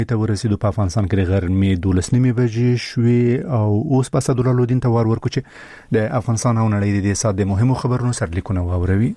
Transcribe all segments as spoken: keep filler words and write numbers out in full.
ته ورسېدو په افغانستان کې غرمې دولس نیمې بجې شوې او اوس په اسدالله ته وار ورکو چې د افغانستان او نړۍ د ساده مهمو خبرونو سرلیکونه واوروي.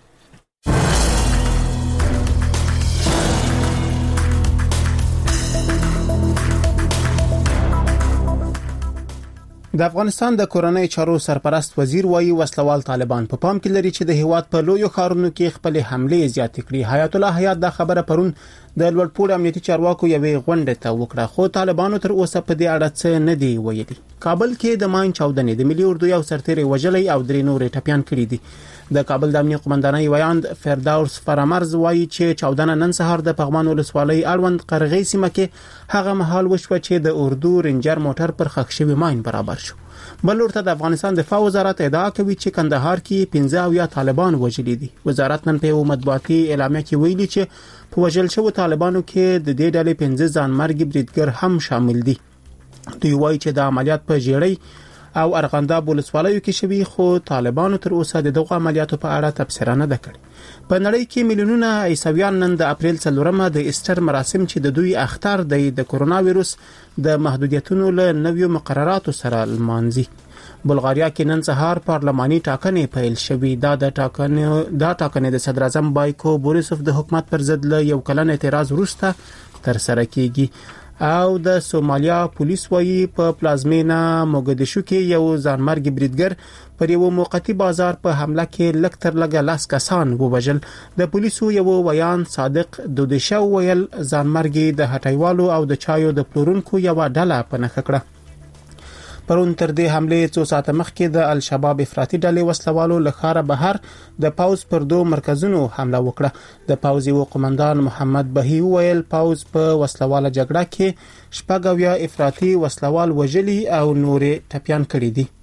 د افغانستان د کورنۍ چارو سرپرست وزیر وایي وسلوال طالبان په پام کې لري چې د هیواد په لویو ښارونو کې خپل حمله زیات کړي. حیات الله حیات دا خبره پرون د لوړپوړ امنیتي چارواکو یوې غونډې ته وکړه، خو طالبانو تر اوسه په دې اړه څه نه دی ویلي. کابل کې د ماین چاودنې د ملي اردو یو سرتیری وژلې او درې نورې ټپيان کړي دي. د کابل د امنیت قومندانۍ ویاند فردوس فرامرز وایي چې چاودنه نن سهار د پغمان ولسوالۍ اړوند قرغې سیمه کې هغه مهال وشوه چې د اردو رینجر موټر پر خښ شوی ماین برابر شو. بل ورته د افغانستان دفاع وزارت ادعا کوي چې کندهار کې پنځه او یا طالبان وژلي دي. وزارت نن په مطبوعاتي اعلامیه کې ویلي چې په وژل شوو طالبانو کې د دې ډلې پنځه ځانمرګي بریدګر هم شامل دي. دوی وایي چې د عملیات په جېړۍ او ارغنداب ولسوالیو کې شوی، خو طالبانو تر اوسه د دغه عملیاتو په اړه تبصره نه ده کړې. په نړۍ کې میلیونونه عیسویان نن د اپریل څلورمه د ایسټر مراسم چې د دوی اختر دی د کرونا وایروس د محدودیتونو له نویو مقرراتو سره لمانځي. بلغاریا کې نن سهار پارلماني ټاکنې پیل شوې. دا د ټاکنې دا ټاکنې د صدر اعظم بایکو بوریسوف د حکومت پر ضد له یو کلن اعتراض وروسته تر سره کیږي. او د سومالیا پولیس وایي په پلازمینا موګدیشو کې یو ځانمرګي بریدګر پر یو موقتی بازار په حمله کې لږ تر لږه لاس کسان ووژل. د پولیسو یو ویان صادق دودیشو ویل ځانمرګي د هټایوالو او د چایو د پلورونکو یو ډله په نخښه کړه. پرون تر دې حمله څو ساعت مخکې د الشباب افراطي ډلې وسلوالو لخاره بهر د پاوز پر دوه مرکزونو حمله وکړه. د پاوز یو قومندان محمد بهي ویل پاوز په وسلواله جګړه کې شپږ او یا افراطي وسلوال وژلي او نورې ټپيان کړي دي.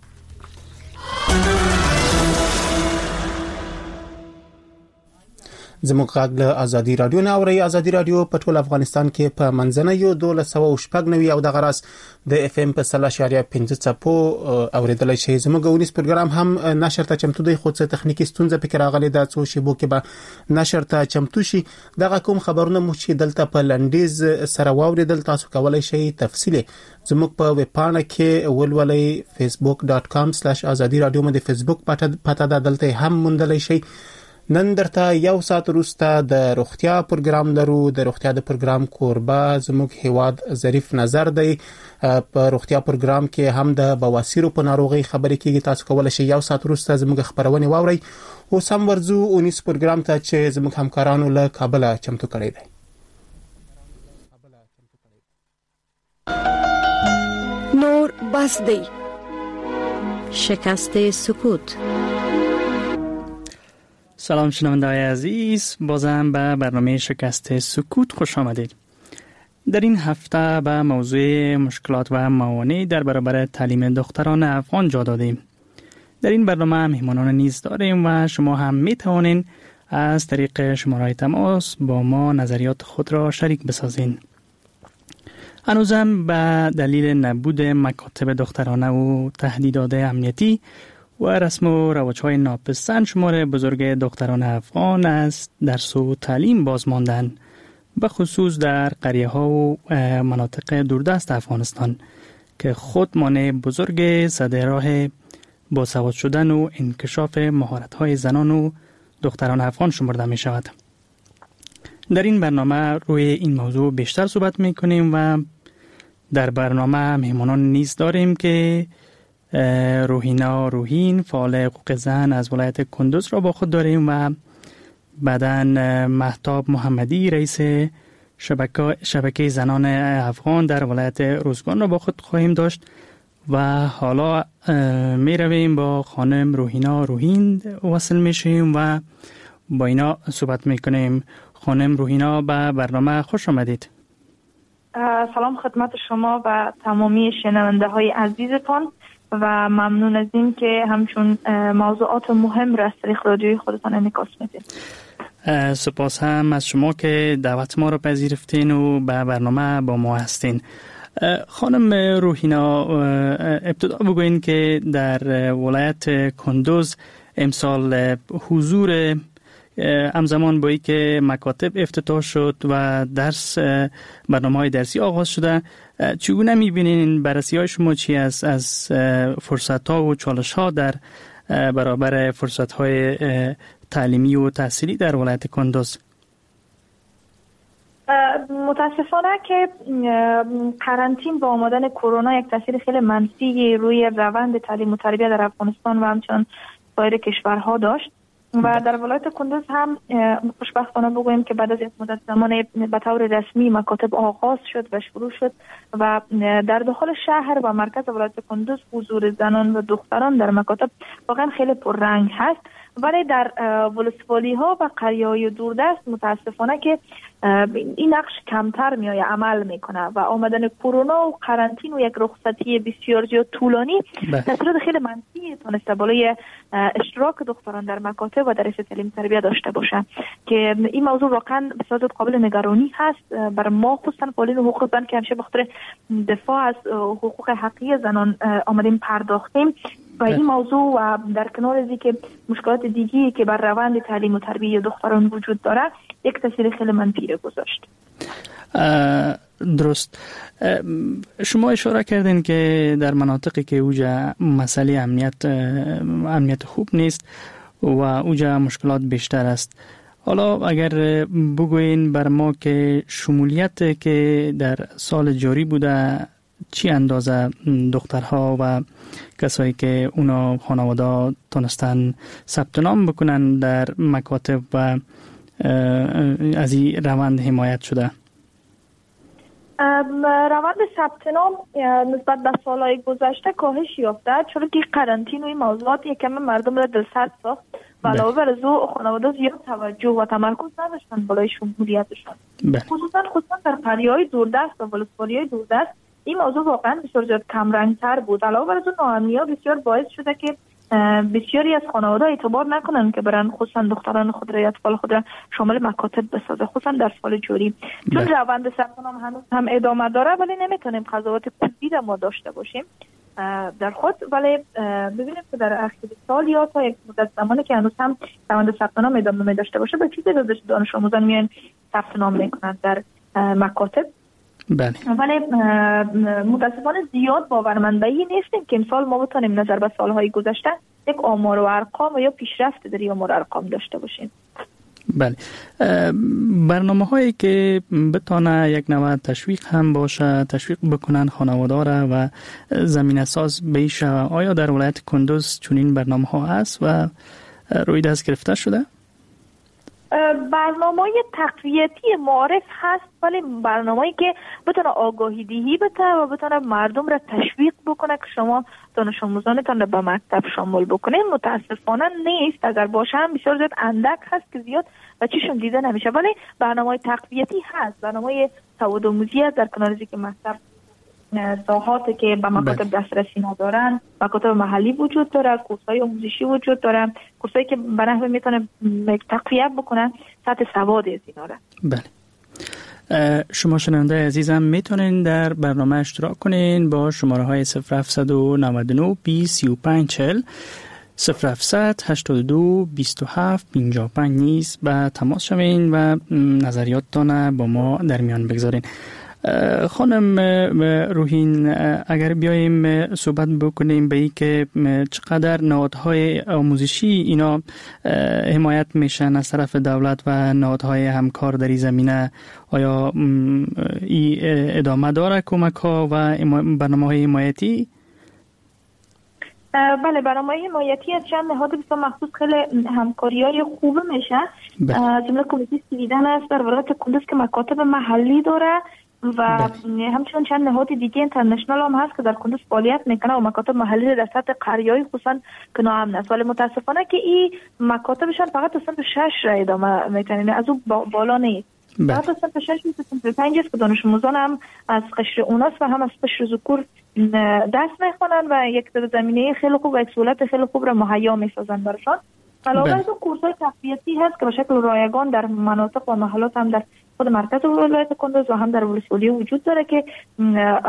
زموږ غږ له ازادي رادیو نه اوري. ازادي رادیو په ټول افغانستان کې په منځنوي دولس سوه شپږ نوي او د غراس د اف ام په سلا شاریه پنځه څپو اوریدل شي. زموږ ونیس پروګرام هم نشر ته چمتو دی، خو څه تخنیکی ستونزه پکې راغلي ده. څو شیبو کې به نشر ته چمتو شي. دغه کوم خبرونه مو چې دلته په لنډیز سره واوریدل تاسو کولای شئ تفصیل زموږ په ویب پاڼه کې ولولئ facebook dot com slash azadi radio مې د فیسبوک پته ده، دلته هم موندلای شئ. نن درته یو ساعت وروسته د روغتیا پروګرام لرو. د روغتیا د پروګرام کوربه زموږ هیواد ظریف نظر دی. په روغتیا پروګرام کې هم د بواسیر په ناروغي خبرې کیږي. تاسو کولای شئ یو ساعت وروسته زموږ خبرونه واورئ. او سم ورزو اونیس پروګرام ته چې زموږ همکارانو له کابل چمتو کړی دی. نور بس دی شکست سکوت. سلام شنونده‌های عزیز، بازم به برنامه شکست سکوت خوش آمدید. در این هفته به موضوع مشکلات و موانع در برابر تعلیم دختران افغان جا دادیم. در این برنامه مهمانان نیز داریم و شما هم می توانید از طریق شماره تماس با ما نظریات خود را شریک بسازین. هنوزم به دلیل نبود مکاتب دخترانه و تهدیدات امنیتی و رسم و رواج‌های ناپسند شمار بزرگ دختران افغان از درس و تعلیم باز ماندند، به خصوص در قریه‌ها و مناطق دوردست افغانستان که خود مانع بزرگ سد راه باسواد شدن و انکشاف مهارت‌های زنان و دختران افغان شمرده می‌شود. در این برنامه روی این موضوع بیشتر صحبت می‌کنیم و در برنامه مهمانان نیز داریم که روحینا روحین فعال حقوق زن از ولایت کندوز را با خود داریم و بعداً مهتاب محمدی رئیس شبکه شبکه زنان افغان در ولایت روزگان را با خود خواهیم داشت و حالا می رویم با خانم روحینا روحین وصل میشیم و با اینا صحبت میکنیم. خانم روحینا به برنامه خوش آمدید. سلام خدمت شما و تمامی شنونده های عزیزتان و ممنون از این که همچون موضوعات مهم را از طریق رادیوی خودتان انعکاس میدین. سپاس هم از شما که دعوت ما را پذیرفتین و به برنامه با ما هستین. خانم روحینا، ابتدا بگوین که در ولایت کندوز امسال حضور همزمان با این که مکاتب افتتاح شد و درس برنامه‌های درسی آغاز شده، چگونه می‌بینین بررسی‌های شما چی است از فرصت‌ها و چالش‌ها در برابر فرصت‌های تعلیمی و تحصیلی در ولایت کندوز؟ متاسفانه که قرنطینه با آمدن کرونا یک تاثیر خیلی منفی روی روند تعلیم و تربیت در افغانستان و همچنان سایر کشورها داشت و در ولایت کندوز هم خوشبختانه بگوییم که بعد از یک مدت زمان به طور رسمی مکاتب آغاز شد و شروع شد و در داخل شهر و مرکز ولایت کندوز حضور زنان و دختران در مکاتب واقعا خیلی پررنگ هست، ولی در ولسوالی ها و قریه های دوردست متاسفانه که این نقش کمتر میآید عمل میکنه و آمدن کرونا و قرنطینه و یک رخصتی بسیار زیاد طولانی تاثیرات خیلی منفی تونسته بالای اشتراک دختران در مکاتب و در تعلیم تربیت داشته باشه که این موضوع واقعا بسیار قابل نگرانی هست بر ما، خصوصا فعالین حقوق زن که همیشه بخاطر دفاع از حقوق حقیقی زنان آمدیم پرداختیم و این موضوع و در کنار از اینکه مشکلات دیگی که بر روند تعلیم و تربیت دختران وجود داره یک تاثیر خیلی منفی را گذاشت. درست. شما اشاره کردین که در مناطقی که اوجا مسئله امنیت امنیت خوب نیست و اوجا مشکلات بیشتر است. حالا اگر بگوین بر ما که شمولیت که در سال جاری بوده چی اندازه دخترها و کسایی که اونا خانواده تونستن ثبت نام بکنن در مکاتب و از این روند حمایت شده؟ روند ثبت نام نسبت به سالهای گذشته کاهش یافته، چون که قرنطینه و این موضوعات یکم مردم را دلسرد ساخت و علاوه بر از او خانواده زیاد توجه و تمرکز نداشتن بالای شمولیتشان، خصوصا خصوصا در قریه‌های دوردست و ولسوالی‌های دوردست این موضوع واقعا بسیار زیاد کمرنگ‌تر بود. علاوه بر از اون ناامنی‌ها بسیار باعث شده که بسیاری از خانواده اعتبار نکنن که برن خصوصا دختران خود را اطفال خود را شامل مکاتب بسازه، خصوصا در سال جاری، چون روند ثبت نام هنوز هم ادامه داره ولی نمیتونیم قضاوت کلی را ما داشته باشیم در خود، ولی ببینیم که در آخر سال یا تا یک مدت زمانی که هنوز هم روند ثبت نام ادامه داشته باشه به چیزی که دانش آموزان میان ثبت نام میکنن در مکاتب. بله. ولی متاسفانه زیاد باورمندی نیستیم که امسال ما بتونیم نظر به سالهای گذشته یک آمار و ارقام و یا پیشرفت در این آمار و ارقام داشته باشیم. بله. برنامه هایی که بتونه یک نوع تشویق هم باشه، تشویق بکنن خانواده را و زمینه ساز بیشه، آیا در ولایت کندوز چنین برنامه ها هست و روی دست گرفته شده؟ برنامه‌های تقویتی معارف هست، ولی برنامه‌ای که بتونه آگاهی دهی بده و بتونه مردم را تشویق بکنه که شما دانش آموزانتان را به مکتب شامل بکنین متاسفانه نیست. اگر باشه هم بسیار زیاد اندک هست که زیاد و چیشون دیده نمیشه، ولی برنامه‌های تقویتی هست، برنامه‌های سوادآموزی هست در کنار از اینکه مکتب ساحاتی که به مکاتب دسترسی ندارن، مکاتب محلی وجود داره، کورس‌های آموزشی وجود داره، کورسایی که به نحوی میتونه تقویت بکنن سطح سواد از اینا را. بله. شما شنونده عزیزم میتونین در برنامه اشتراک کنین با شماره های صفر هفت نه نه بیست سی و پنج چهل صفر هفت هشتاد و دو بیست و هفت پنجاه و پنج نیز به تماس شوین و نظریاتتان با ما در میان بگذارین. خانم روحین، اگر بیاییم صحبت بکنیم به این که چقدر نهادهای آموزشی اینا حمایت میشن از طرف دولت و نهادهای همکار در این زمینه، آیا ای ادامه داره کمک ها و برنامه های حمایتی؟ بله، برنامه حمایتی از چند نهاد بسیار مخصوص خیلی همکاری های خوب میشه. جمله کمیته سیویدن است در ولایت کندوز که مکاتب محلی داره و همچنین چند نهاد دیگه اینترنشنال هم هست که در کندوز فعالیت میکنه و مکاتب محلی در سطح قریه‌ای خصوصا که ناامن است، ولی متاسفانه که این مکاتبشان فقط تا سنف شش را ادامه میتونن، از اون بالا نیست. فقط تا سنف شش تا سنف پنج است که دانش آموزان هم از قشر اوناس و هم از قشر ذکور دست میخونن و یک زمینه خیلی خوب و یک سهولت خیلی خوب را مهیا میسازن براشون. علاوه از اون کورس‌های تقویتی هست که به شکل رایگان در مناطق و محلات هم در خود مرکز ولایت کندوز و هم در ولسوالی وجود داره که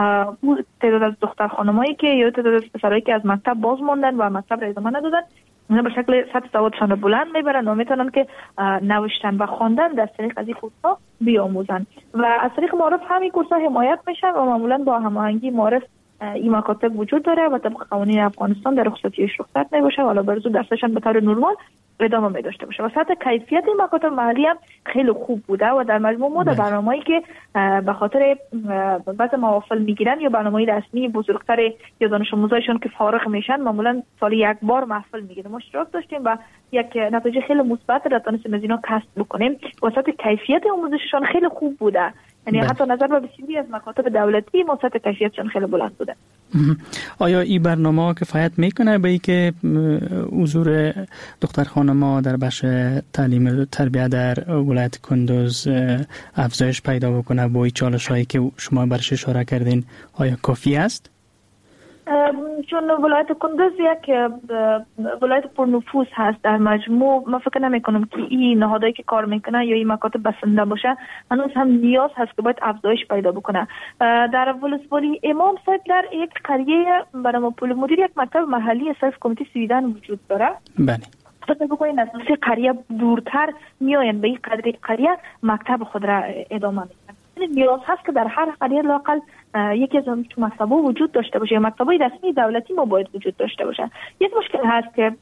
تعداد از دختر خانمایی که یا تعداد از پسرایی که از مکتب باز موندن و مکتب را ادامه ندادن به شکل سطح سوادشان رو بلند میبرن و میتونن که نوشتن و خواندن در طریق از این کورس‌ها بیاموزن و از طریق معارف همین کورس‌ها حمایت میشن و معمولا با هماهنگی معارف این مکاتب وجود داره و طبق قوانین افغانستان در رخصتیش رخصت میباشه، حالا برزو درسشان به طور نرمال ادامه می داشته باشه و سطح کیفیت این مکاتب محلی هم خیلی خوب بوده و در مجموع ما در برنامه‌ای که به خاطر بعض موافل میگیرن یا برنامه‌ای رسمی بزرگتر یا دانش آموزایشون که فارغ میشن معمولا سالی یک بار محفل میگیره، ما اشتراک داشتیم و یک نتیجه خیلی مثبت را تونستیم از اینا کسب بکنیم و سطح کیفیت آموزششان خیلی خوب بوده. یعنی حتی نظر به بسیاری از مکاتب دولتی ما سطح کیفیتشان خیلی بلند بوده. آیا این برنامه کفایت میکنه به اینکه حضور دختر خانم‌ها در بخش تعلیم و تربیت در ولایت کندوز افزایش پیدا بکنه با این چالش‌هایی که شما برش اشاره کردین؟ آیا کافی است؟ چون ولایت کندوز یک ولایت پرنفوذ هست در مجموع، ما فکر نمی کنم که این نهادهایی که کار میکنه یا این مکاتب بسنده باشه، هنوز هم نیاز هست که باید افزایش پیدا بکنه. در ولسوالی امام صاحب در یک قریه برای پول مدیر یک مکتب محلی سلف کمیته سویدن وجود داره. بله. فکر بکنید از نوع قریه دورتر میاین به این قریه مکتب خود را ادامه میدن. نیاز هست که در هر قریه لاقل یکی از اون مکتب‌ها وجود داشته باشه یا مکتب‌های رسمی دولتی ما باید وجود داشته باشه. یک مشکل هست که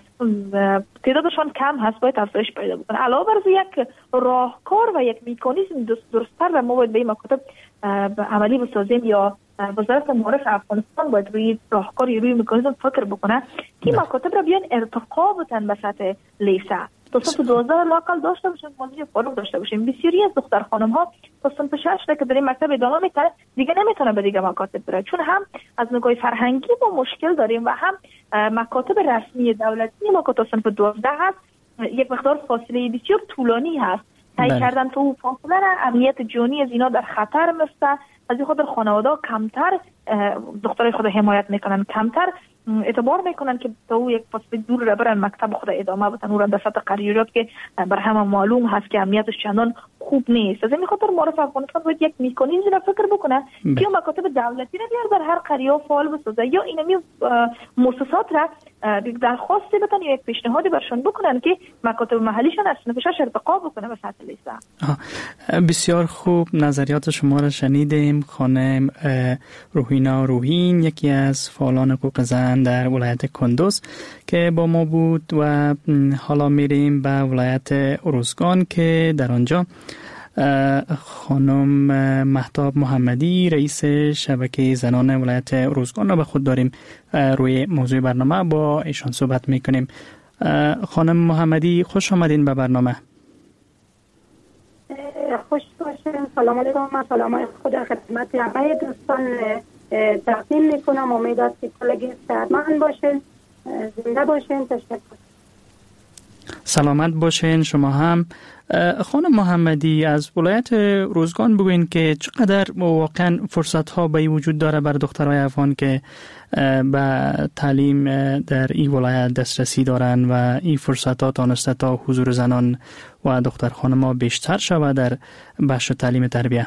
تعدادشان کم هست، باید افزایش پیدا بکنه. علاوه بر یک راهکار و یک مکانیزم درست‌تر و ما باید به این مکاتب عملی بسازیم یا وزارت معارف افغانستان باید روی راهکاری روی مکانیزم فکر بکنه که مکاتب را بیان ارتقا بدن به سطح لیسه. تا صنف دوازده لاقل داشته باشیم، موضوع فارغ داشته باشیم. بسیاری از دختر خانم ها تا صنف شش که در این مکتب ادامه میکنه دیگه نمیتونه به دیگه مکاتب بره، چون هم از نگاه فرهنگی ما مشکل داریم و هم مکاتب رسمی دولتی ما که تا صنف دوازده هست یک مقدار فاصله بسیار طولانی هست. طی کردن تو فاصله را امنیت جانی از اینا در خطر میفته. از این خاطر خانواده کمتر دخترای خود حمایت میکنن، کمتر اعتبار میکنن که تو یک فاصله دور را برن مکتب خود ادامه بدن، اون را در سطح قریات که بر همه معلوم هست که امنیتش چندان خوب نیست. از این خاطر معارف افغانستان باید یک میکانیزم را فکر بکنه که مکاتب دولتی را بیار در هر قریه فعال بسازه یا اینمی مؤسسات را درخواست بدن یا یک پیشنهادی برشون بکنن که مکاتب محلیشون از صنف شش ارتقا بکنه به سطح لیسه. بسیار خوب، نظریات شما را شنیدیم. خانم روحینا روحین یکی از فعالان حقوق زن در ولایت کندوز که با ما بود و حالا میریم به ولایت ارزگان که در آنجا خانم مهتاب محمدی رئیس شبکه زنان ولایت ارزگان را به خود داریم. روی موضوع برنامه با ایشان صحبت میکنیم. خانم محمدی خوش آمدین به برنامه. خوش باشین. سلام علیکم. من سلام خدا خدمت همه دوستان تقدیم میکنم. امید است که کلگی صحتمند باشین، زنده باشین. تشکر. سلامت باشین شما هم. خانم محمدی از ولایت روزگان بگوین که چقدر واقعا فرصت ها به وجود داره بر دخترای افغان که به تعلیم در این ولایت دسترسی دارن و این فرصت ها تانسته تا حضور زنان و دختر خانم ها بیشتر شود در بخش تعلیم تربیه.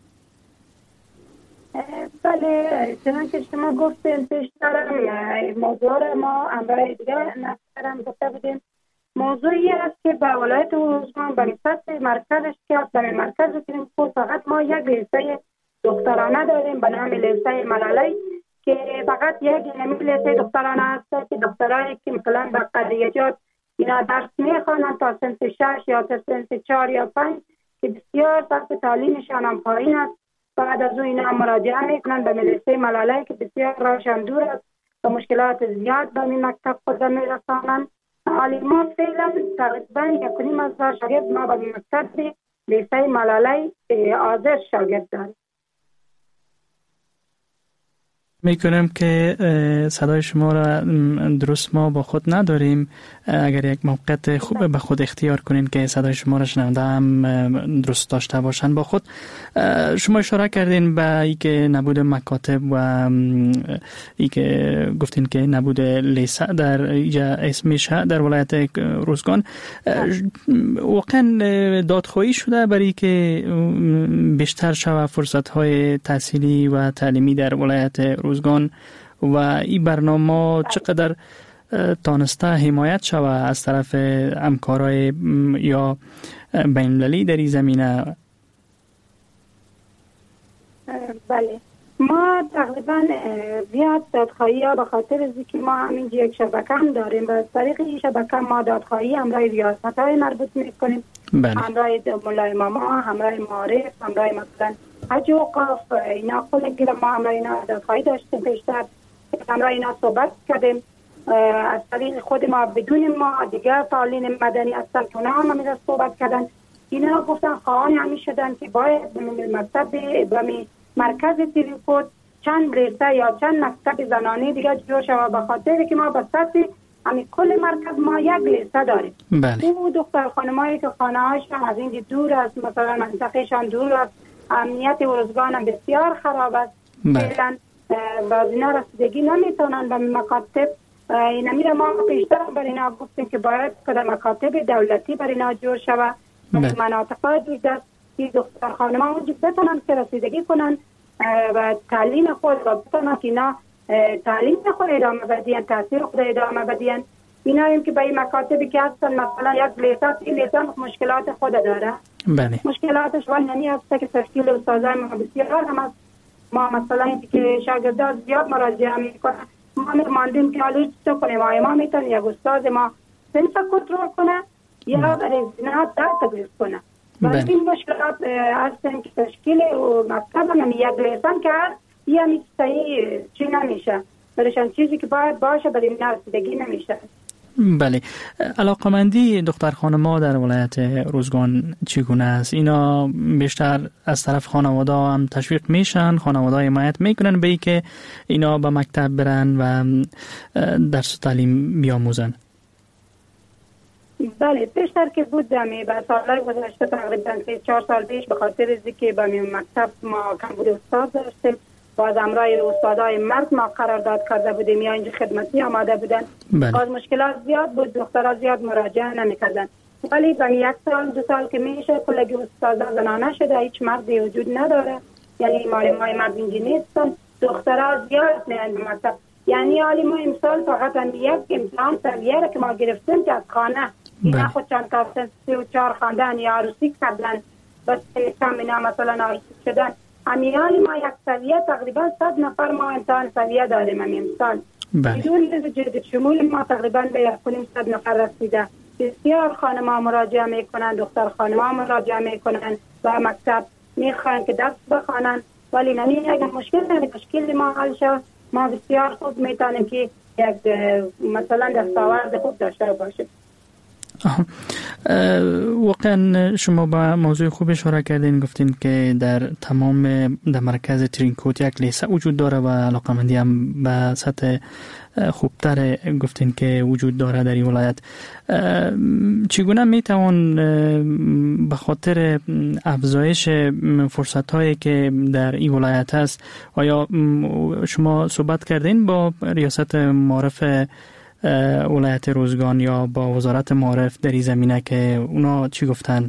بله، چنانکه شما گفتین بیشتر موضوع ما امرای دیگه نفرم گفته بودیم. موضوعی است که به ولایت ارزگان به نسبت مرکزش که از در مرکز بکنیم خود فقط ما یک لیسه دخترانه داریم به نام لیسه ملالی که فقط یک نمی لیسه دخترانه است که دخترانی که مثلا به قریجات اینا درس میخوانند تا سنف شش یا تا سنف چهار یا پنج که بسیار سطح تعلیمشان هم پایین است. بعد از اون اینا مراجعه میکنند به لیسه ملالی که بسیار راهشان دور است و مشکلات زیاد به این مکتب خود میرسانند. حالی ما فعلا تقریبا یک و نیم هزار شاگرد ما به مکتب لیسه ملالی حاضر شاگرد داریم. میکنم که صدای شما را درست ما با خود نداریم. اگر یک موقعیت خوب به خود اختیار کنین که صدای شما را شنونده هم درست داشته باشن با خود. شما اشاره کردین به ای که نبود مکاتب و ای که گفتین که نبود لیسه در اسمش در ولایت روزگان. واقعا دادخواهی شده برای که بیشتر شود فرصت های تحصیلی و تعلیمی در ولایت روزگان و این برنامه چقدر تانسته حمایت شوه از طرف همکارای یا بین المللی در این زمینه؟ بله، ما تقریبا زیاد دادخواهی ها به خاطر از که ما همین یک شبکه هم داریم و از طریق این شبکه ما دادخواهی همراه ریاست های مربوط میکنیم، همراه مولای ماما، همراه معارف، همراه مثلا حج اوقاف، اینا کل ما همراه اینا دادخواهی داشتیم. پیشتر همراه اینا صحبت کردیم، از طریق خود ما بدون ما دیگر فعالین مدنی اصلا که اونا هم همیشه صحبت کردن. اینا گفتن خواهان همی شدن که باید به مکتب به مرکز ترینکوت چند لیسه یا چند مکتب زنانه دیگه جور شود، به خاطر که ما به سطح همین کل مرکز ما یک لیسه داریم. بله. او دختر خانمایی که خانه هاشون از این دور است، مثلا منطقهشان دور است، امنیت ورزگان هم بسیار خراب است، فعلا باز اینا رسیدگی نمیتونن به مکاتب. اینا میره ما پیشتر بر اینا گفتیم که باید کده مکاتب دولتی بر اینا جور شود، مناطق دیگه است که دختر خانم‌ها وجود بتونن که رسیدگی کنن و تعلیم خود را بتونن که اینا تعلیم خود ادامه بدین، تاثیر خود ادامه بدین. اینا هم که به این مکاتبی که هستن مثلا یک لیسانس، این لیسانس مشکلات خود داره. بله. مشکلاتش ولی نمی هست که تشکیل استادای ما بسیار هم هست. ما مثلا این که شاگردان زیاد مراجعه میکنن، ما می‌ماندیم که حالا چطور کنیم؟ آیا ما میتونیم یک استاد ما سنف کنترل کنه یا برای زنات در تدریس کنه؟ ولی این مشکلات هستن که تشکیل مکتب هم یک لیسان کرد یا همیشه صحیح چی نمیشه، برایشان چیزی که باید باشه برای این رسیدگی نمیشه. بله. علاقمندی دختر خانم‌ها در ولایت روزگان چگونه است؟ اینا بیشتر از طرف خانواده هم تشویق میشن، خانواده حمایت میکنن به اینکه اینا به مکتب برن و درس و تعلیم بیاموزن؟ بله، بیشتر که بود دمی به سالهای گذشته تقریبا سه چهار سال پیش به خاطر از اینکه به مکتب ما کمبود استاد داشتیم، باز همراه استادای مرد ما قرارداد کرده بودیم یا اینجا خدمتی آماده بودن. بله. باز مشکلات زیاد بود، دخترها زیاد مراجعه نمی‌کردن. ولی به یک سال دو سال که میشه کلگی استادا زنانه شده، هیچ مردی وجود نداره، یعنی معلمای مرد اینجا نیستن، دخترها زیاد میان به مکتب. یعنی حالی ما امسال فقط هم یک امتحان سویه که ما گرفتیم که از خانه اینا خود چند کافتن سی و چهار خواندن یا عروسی کردن، بس کم اینا مثلا عروسی شدن. همیانی ما یک سویه تقریبا صد نفر ما امتحان سویه داریم همین امسال. بدون جد شمول ما تقریبا به یک کنیم صد نفر رسیده. بسیار خانم ها مراجعه میکنن، دختر خانم ها مراجعه میکنن و مکتب میخوان که درس بخوانن، ولی نمی اگر مشکل نمی تشکیل ما حل شد، ما بسیار خوب میتونیم که یک مثلا دستاورد خوب داشته باشیم. واقعا شما با موضوع خوب اشاره کردین، گفتین که در تمام در مرکز ترینکوت یک لیسه وجود داره و علاقمندی هم به سطح خوبتر گفتین که وجود داره در این ولایت. چگونه میتوان به خاطر افزایش فرصت هایی که در این ولایت هست، آیا شما صحبت کردین با ریاست معارف ولایت روزگان یا با وزارت معارف در این زمینه که اونا چی گفتن؟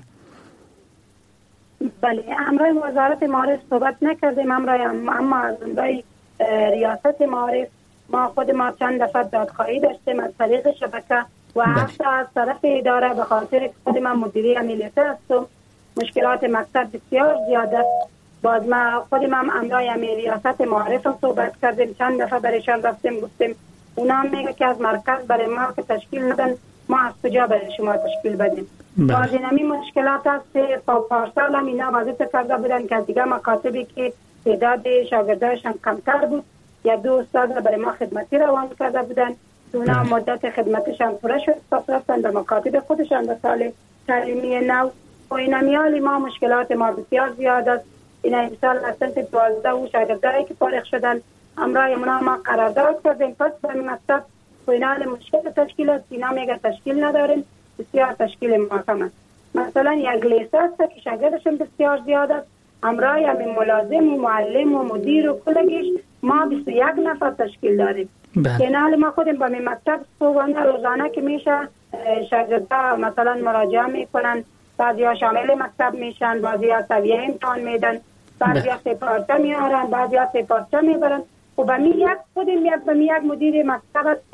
بله، همراه وزارت معارف صحبت نکردیم، همراه اما از ریاست معارف ما خود ما چند دفعه دادخواهی داشتیم از طریق شبکه و حتی از طرف اداره، به خاطر خود من مدیری عملیاتی هستم، مشکلات مکتب بسیار زیاده. باز ما خود من همراه ریاست معارف صحبت کردیم، چند دفعه برایشان رفتیم گفتیم، اونا هم میگه که از مرکز برای ما که تشکیل ندن، ما از کجا برای شما تشکیل بدیم؟ باز این همی مشکلات هست که پارسال هم اینا وظیفه کرده بودن که از دیگه مکاتبی که تعداد شاگرداشان کمتر بود یا دو استاد برای ما خدمتی روان کرده بودن، اونا مدت خدمتشان پوره شد، پس رفتن به مکاتب خودشان به سال تعلیمی نو. و این همیالی ما مشکلات ما بسیار زیاد است. این امسال اصلا دوازده و شاگردایی که فارغ شدن همراه اونا ما قرارداد کردیم، پس به مکتب و اینا مشکل تشکیل است، اینا میگه تشکیل نداریم، بسیار تشکیل محکم است. مثلا یک لیسه است که شاگردشون بسیار زیاد است، همراه همین ملازم و معلم و مدیر و کلگیش ما بیست و یک نفر تشکیل داریم. که حال ما خودم به مکتب صبحانه روزانه که میشه شاگردا مثلا مراجعه میکنن، بعضی ها شامل مکتب میشن، بعضی ها سویه امتحان میدن، بعضی ها سپارچه میارن، بعضی ها سپارچه میبرن. و به می یک خودم یک به می یک مدیر مکتب هستیم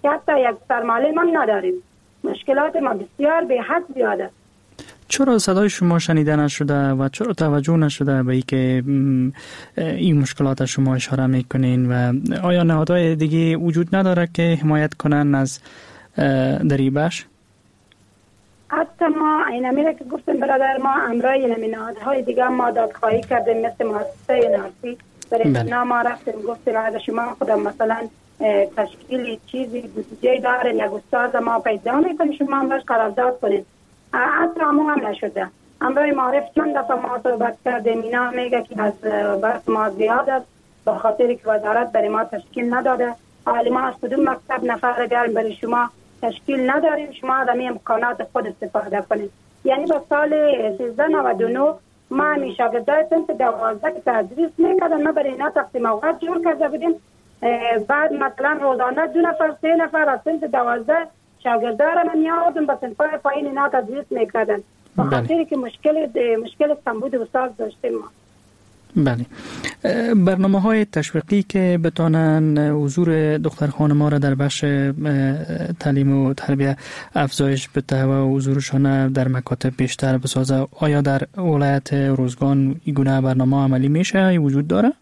که حتی یک سرمعلم هم نداریم. مشکلات ما بسیار به حد زیاده. چرا صدای شما شنیده نشده و چرا توجه نشده به اینکه این مشکلات شما اشاره میکنین و آیا نهادهای دیگه وجود نداره که حمایت کنن از دریبش؟ حتی ما این امیره که گفتم برادر ما امرای نهادهای دیگه ما دادخواهی کردیم مثل مؤسسه نارسی برای بله. ما رفتیم گفتیم از شما خودم مثلا تشکیلی چیزی بودجه داره یک استاد ما پیدا میکنیم شما هم باش قرارداد کنید. حتی همون هم نشده. امرای معارف چند دفعه ما صحبت کردیم اینا میگه که از بس ما زیاد است به خاطر که وزارت برای ما تشکیل نداده. حالی ما از کدوم مکتب نفر بیاریم برای شما تشکیل نداریم شما از همین امکانات خود استفاده کنید. یعنی با سال سیزده نود و نه ما همی شاگردای سنت دوازده که تدریس میکردن ما برای اینا تقسیم اوقات جور کرده بودیم. بعد مثلا روزانه دو نفر سه نفر از سنت دوازده شاگردا را من یادم به صنف‌های پایین اینا تدریس میکردن به خاطر که مشکل مشکل کمبود استاد داشتیم ما. بله. برنامه های تشویقی که بتانن حضور دختر خانم‌ها را در بخش تعلیم و تربیت افزایش بده و حضورشان در مکاتب بیشتر بسازه، آیا در ولایت روزگان این گونه برنامه عملی میشه یا وجود داره؟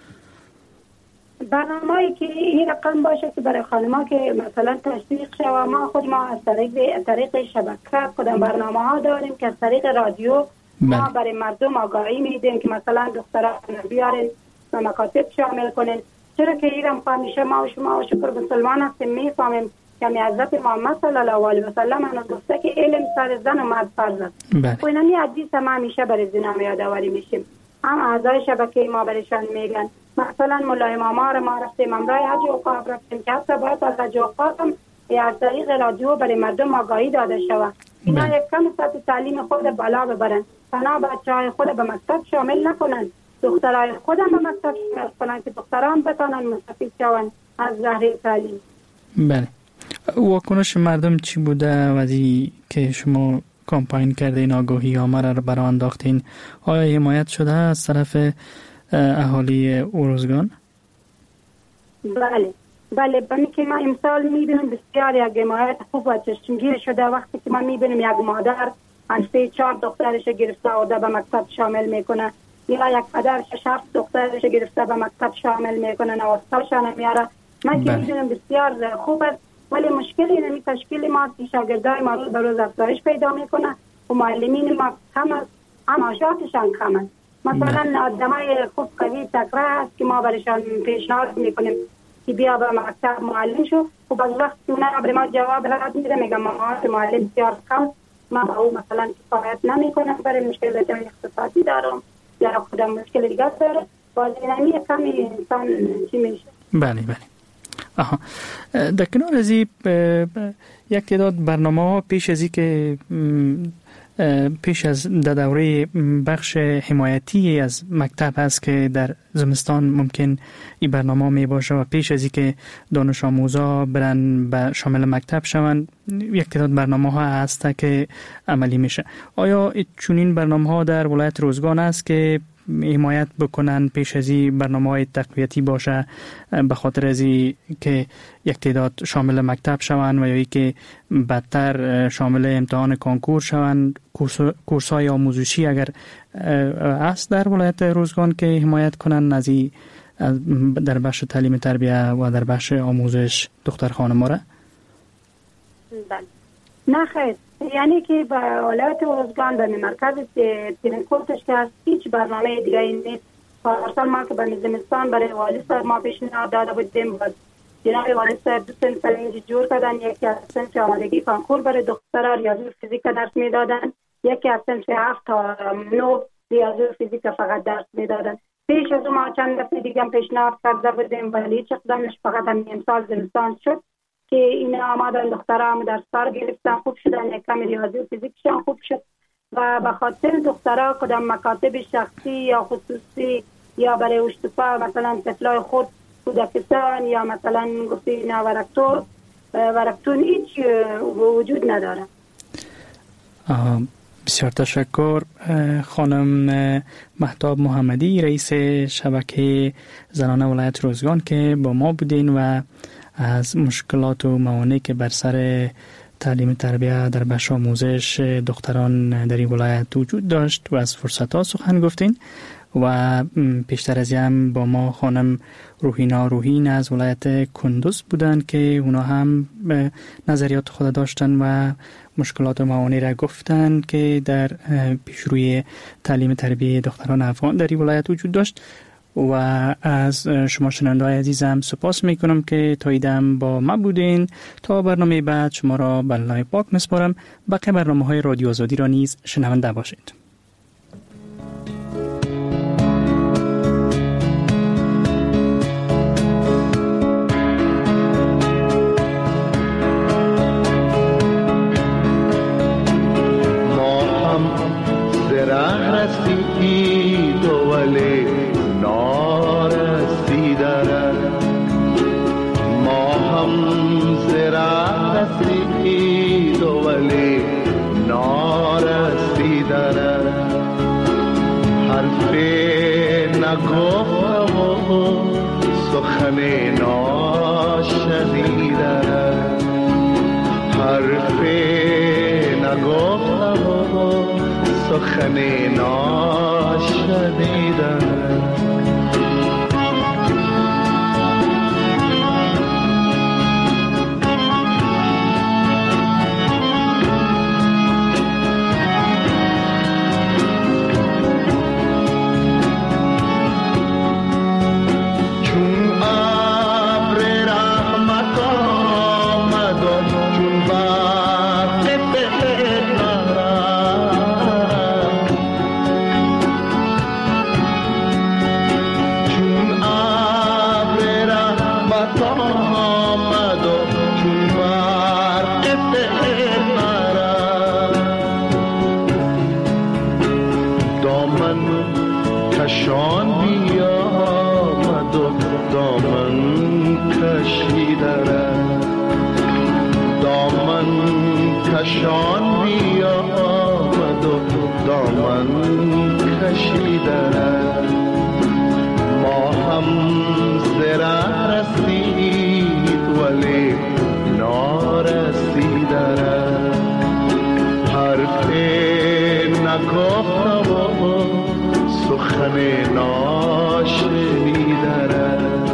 برنامه‌ای که این رقم باشه که برای خانم‌ها که مثلا تشویق شود، ما خود ما از طریق طریق شبکه کدام برنامه‌ها داریم که از طریق رادیو ما برای مردم آگاهی میدیم که مثلا دختران بیارین و مکاتب شامل کنین. چرا که ایران همیشه ما و شما و شکر مسلمان هستیم میفهمیم که حضرت محمد صلی الله علیه و سلم انا گفته که علم سر زن و مرد فرض است. و اینمی حدیث ما همیشه برای زنا یادآوری میشیم. هم اعضای شبکه ما برایشان میگن. مثلا مولای ماما را ما رفتیم امرای حج اوقاف رفتیم که حتی باید از حج اوقاف هم از طریق رادیو برای مردم آگاهی داده شود. اینا یک کم سطح تعلیم خود بالا ببرن. تنها بچه‌های خود به مکتب شامل نکنن، دخترای خودم به مکتب شامل کنن که دختران بتانن مستفید شوند از زهره تعلیم. بله. واکنش مردم چی بوده وقتی که شما کمپاین کردین آگاهی آمار را برای انداختین؟ آیا حمایت شده از طرف اهالی اوروزگان؟ بله. بله بمی که ما امسال میبینیم بسیار یک حمایت خوب و چشمگیر شده. وقتی که ما میبینیم یک مادر از سه چهار دخترش گرفته و به مکتب شامل میکنه یا یک پدر شش هفت دخترش گرفته به مکتب شامل میکنه نوستاشان میاره، من که میدونم بسیار خوب است. ولی مشکلی نمی تشکیل ما شاگردای ما روز به روز افزایش پیدا میکنه و معلمین ما کم است، هماشاتشان کم است. مثلا آدمای خوب قوی تکره هست که ما برشان پیشنهاد میکنیم که بیا به مکتب معلم شو و بعض وقت اونا برای ما جواب رد میده میگم ما معلم بسیار کم، ما با او مثلا کفایت نمی کنم برای مشکلات اقتصادی دارم یا خودم مشکل دیگه دارم باز اینمی کمی انسان چی میشه. بله بله. آها. در کنار از این یک تعداد برنامه ها پیش از این که پیش از در دوره بخش حمایتی از مکتب هست که در زمستان ممکن این برنامه می باشه و پیش از این که دانش آموزا برن به شامل مکتب شوند یک تعداد برنامه ها هست که عملی میشه. آیا چنین برنامه ها در ولایت روزگان است که حمایت بکنن پیش از این برنامه‌های تقویتی باشه به خاطر از این که یک تعداد شامل مکتب شوند و یا ای که بدتر شامل امتحان کنکور شوند، کورس‌های آموزشی اگر است در ولایت روزگان که حمایت کنن از این در بخش تعلیم تربیت و در بخش آموزش دختر خانم‌ها را؟ بله. نه خیر، یعنی که به ولایت روزگان به مرکز ترینکورتش که هست هیچ برنامه دیگه این نیست. پارسال ما که به زمستان برای والی صاحب ما پیشنهاد داده بودیم و جناب والی صاحب دو سن چلنج جور کردن، یکی از سنف آمادگی کنکور برای دخترها ریاضی و فیزیک درس میدادن، یکی از سنف هفت تا نه ریاضی و فیزیک فقط درس میدادن. پیش از اون ما چند دفعه دیگه هم پیشنهاد کرده بودیم ولی هیچ اقدامش فقط هم امسال زمستان شد که این آمادن دخترها هم در سال گرفتن خوب شدن، یک کمی ریاضی و فیزیکشان خوب شد و به خاطر دخترها کدام مکاتب شخصی یا خصوصی یا برای اشتفا مثلا طفلای خود کودکستان یا مثلا گفتی ورکتور ورکتون هیچ وجود نداره. بسیار تشکر خانم مهتاب محمدی رئیس شبکه زنان ولایت روزگان که با ما بودین و از مشکلات و موانعی که بر سر تعلیم تربیت در بخش آموزش دختران در این ولایت وجود داشت و از فرصت‌ها سخن گفتین. و پیشتر از هم با ما خانم روحینا روحین از ولایت کندوز بودن که اونا هم نظریات خود داشتن و مشکلات و موانع را گفتن که در پیشروی تعلیم تربیت دختران افغان در این ولایت وجود داشت. و از شما شنونده‌های عزیزم سپاس میکنم که تا ایدم با ما بودین. تا برنامه بعد شما را به الله پاک میسپارم. بقیه برنامه‌های رادیو آزادی را نیز شنونده باشید. سخن ناشنیده حرف نگفتم و سخن ناشنیده شان بیا آمد و دامن کشیده ما هم زره رسید ولی نارسیده حرف نگفتم و سخن ناشنیده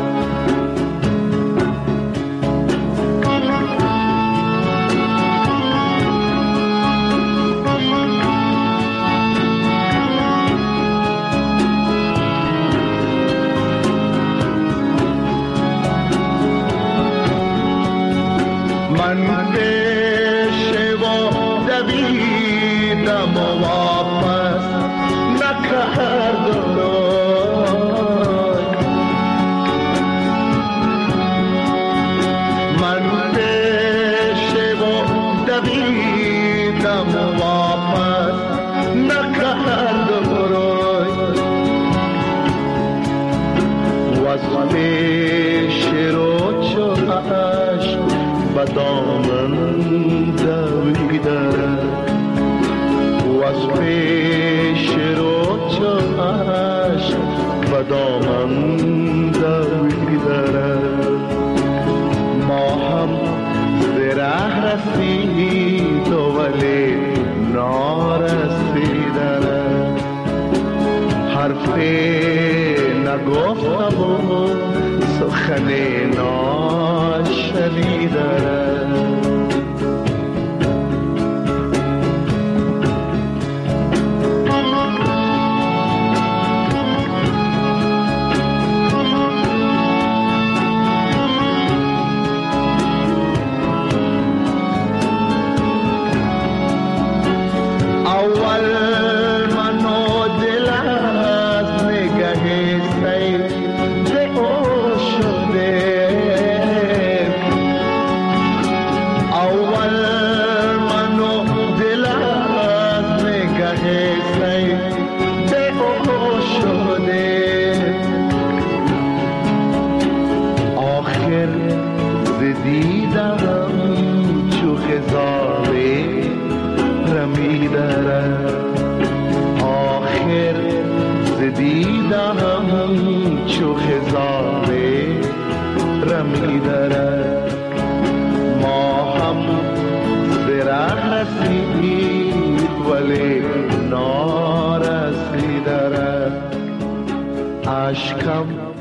نگفتم و سخن ناشنیده دیدم چو خزانه رمیده اشکم